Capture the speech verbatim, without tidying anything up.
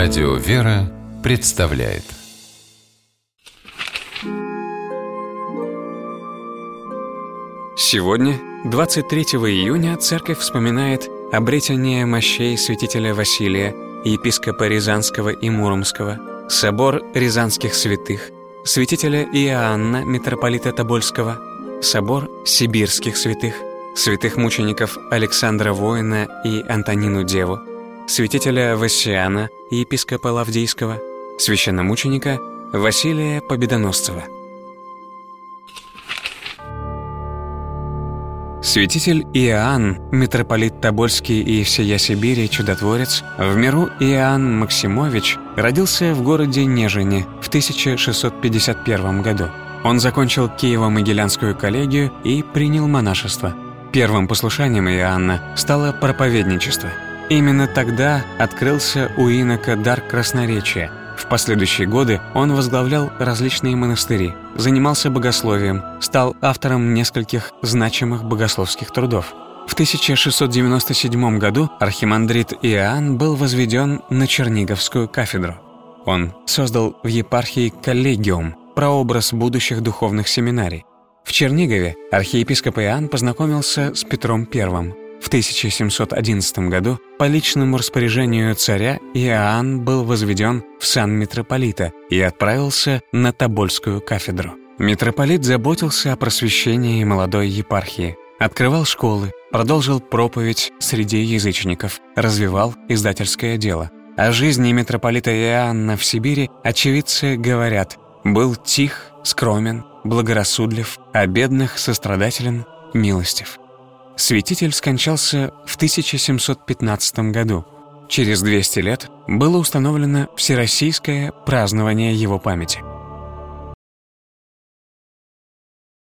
Радио «Вера» представляет. Сегодня, двадцать третьего июня, Церковь вспоминает обретение мощей святителя Василия, епископа Рязанского и Муромского, собор Рязанских святых, святителя Иоанна, митрополита Тобольского, собор Сибирских святых, святых мучеников Александра Воина и Антонину Деву, святителя Вассиана, епископа Лавдийского, священномученика Василия Победоносцева. Святитель Иоанн, митрополит Тобольский и всея Сибири чудотворец, в миру Иоанн Максимович, родился в городе Нежине в тысяча шестьсот пятьдесят первом году. Он закончил Киево-Могилянскую коллегию и принял монашество. Первым послушанием Иоанна стало проповедничество. Именно тогда открылся у инока дар красноречия. В последующие годы он возглавлял различные монастыри, занимался богословием, стал автором нескольких значимых богословских трудов. В тысяча шестьсот девяносто седьмом году архимандрит Иоанн был возведен на Черниговскую кафедру. Он создал в епархии коллегиум, прообраз будущих духовных семинарий. В Чернигове архиепископ Иоанн познакомился с Петром Первым. В тысяча семьсот одиннадцатом году по личному распоряжению царя Иоанн был возведен в сан митрополита и отправился на Тобольскую кафедру. Митрополит заботился о просвещении молодой епархии, открывал школы, продолжил проповедь среди язычников, развивал издательское дело. О жизни митрополита Иоанна в Сибири очевидцы говорят: был тих, скромен, благорассудлив, о бедных сострадателен, милостив. Святитель скончался в тысяча семьсот пятнадцатом году. Через двести лет было установлено всероссийское празднование его памяти.